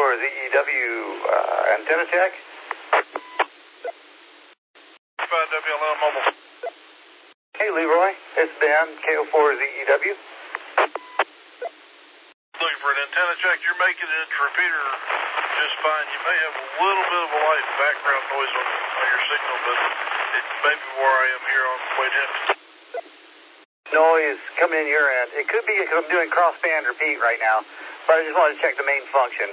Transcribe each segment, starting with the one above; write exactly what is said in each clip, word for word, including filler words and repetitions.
four Z E W uh, antenna check. five W L L mobile. Hey Leroy, it's Ben, K O four Z E W. Looking for an antenna check. You're making it into repeater just fine. You may have a little bit of a light background noise on, on your signal, but it may be where I am here on Wade Hampton. Noise coming in your end. It could be because I'm doing crossband repeat right now, but I just wanted to check the main function.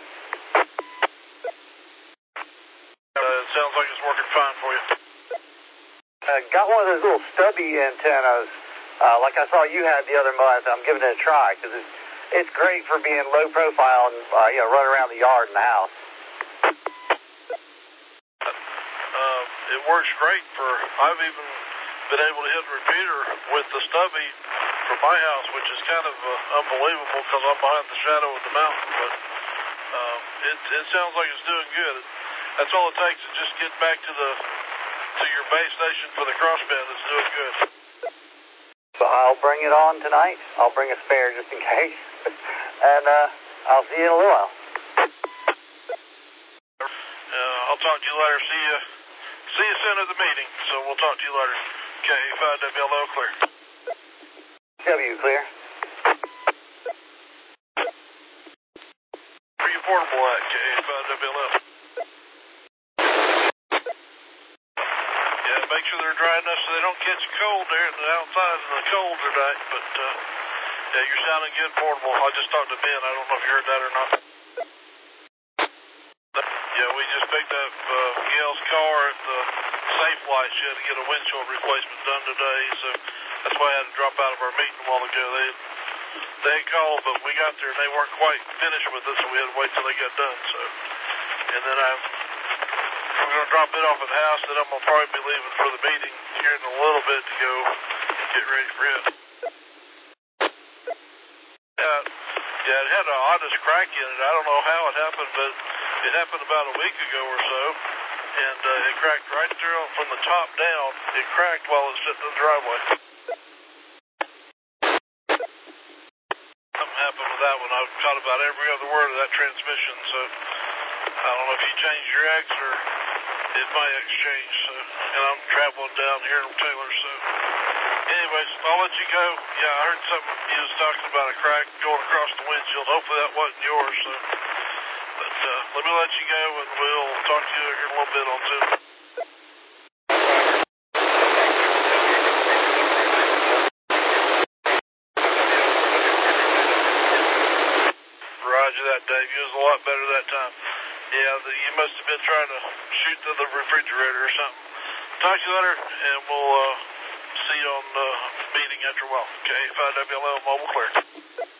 Uh, it sounds like it's working fine for you. Uh, got one of those little stubby antennas, uh, like I saw you had the other month. I'm giving it a try because it's, it's great for being low profile and uh, you know, running around the yard and the house. Uh, it works great for, I've even been able to hit repeater with the stubby from my house, which is kind of uh, unbelievable because I'm behind the shadow of the mountain, but um, it, it sounds like it's doing good. That's all it takes is just get back to the to your base station for the crossband. It's doing good. So I'll bring it on tonight. I'll bring a spare just in case. And uh, I'll see you in a little while. Uh, I'll talk to you later. See you, see you soon at the meeting. So we'll talk to you later. K five W L O clear. W clear. Where you portable at, K five W L L? Yeah, make sure they're dry enough so they don't catch cold there outside in the cold tonight. But uh, yeah, you're sounding good, portable. I just talked to Ben. I don't know if you heard that or not. Yeah, we just picked up uh, Gail's car at the Safe Light. She had to get a windshield replacement done today, so that's why I had to drop out of our meeting a while ago. They had, they had called, but we got there and they weren't quite finished with it, so we had to wait till they got done. So, and then I, we're going to drop it off at the house, and I'm going to probably be leaving for the meeting here in a little bit to go get ready for it. Yeah, yeah, it had the oddest crack in it. I don't know how it happened, but it happened about a week ago or so, and uh, it cracked right through from the top down. It cracked while it was sitting in the driveway. Something happened with that one. I've caught about every other word of that transmission, so I don't know if you changed your X or it might exchange, so, and I'm traveling down here in Taylor, so anyways, I'll let you go. Yeah, I heard something you was talking about a crack going across the windshield. Hopefully that wasn't yours, so but uh, let me let you go, and we'll talk to you here in a little bit on Zoom. Roger that, Dave. You was a lot better that time. Yeah, the, you must have been trying to shoot through the refrigerator or something. Talk to you later, and we'll uh, see you on the meeting after a while. Okay, five W L L mobile clear.